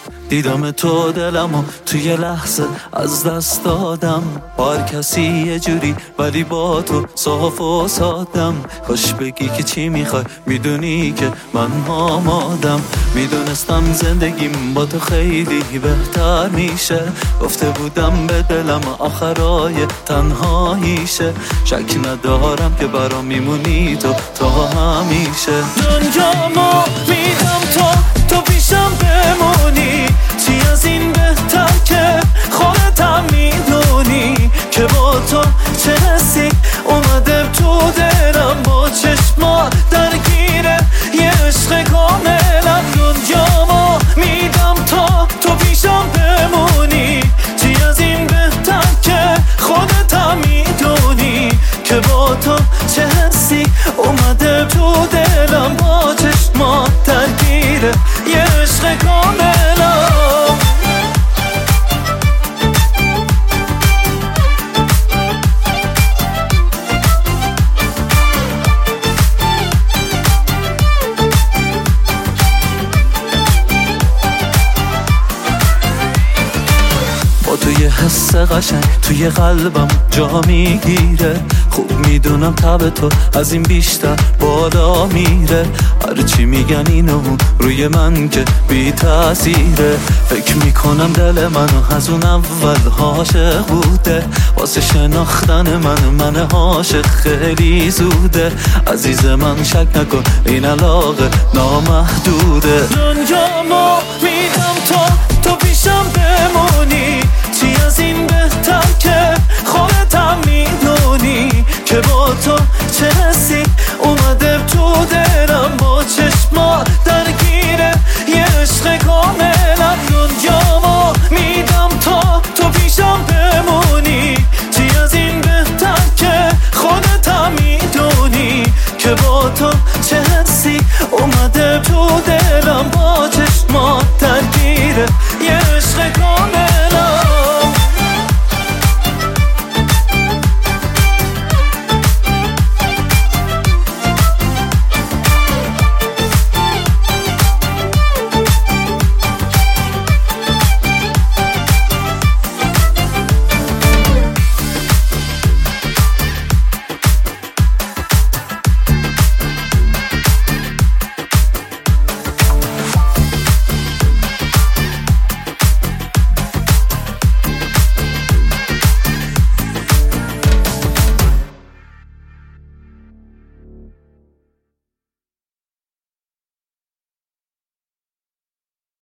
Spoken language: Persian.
دیدم تو دلمو توی لحظه از دست دادم، با هر کسی یه جوری ولی با تو صاف و سادم. خوش بگی که چی میخوای، میدونی که من آمادم. میدونستم زندگیم با تو خیلی بهتر میشه، گفته بودم به دلم آخرای تنهاییشه. شک ندارم که برام میمونی تو تا همیشه. دنیامو میدم تو پیشم بمونی، چی از این بهتر که خودتم میدونی که با تو چه حسی اومده تو دلم. با چشما درگیره یه عشق کاملم. دنیامو میدم تو پیشم بمونی، چی از این بهتر که خودتم میدونی که با تو چه حسی اومده تو دلم. با چشما درگیره یه عشق کاملم. توی حس قشنگ توی قلبم جا میگیره. خوب میدونم تب تو از این بیشتر بالا میره. هرچی میگن اینو روی من که بی تاثیره. فکر میکنم دل منو از اون اول عاشق بوده. واسه شناختن من عاشق خیلی زوده. عزیز من شک نکن این علاقه نامحدوده. دنیامو میدم تو پیشم بمونی،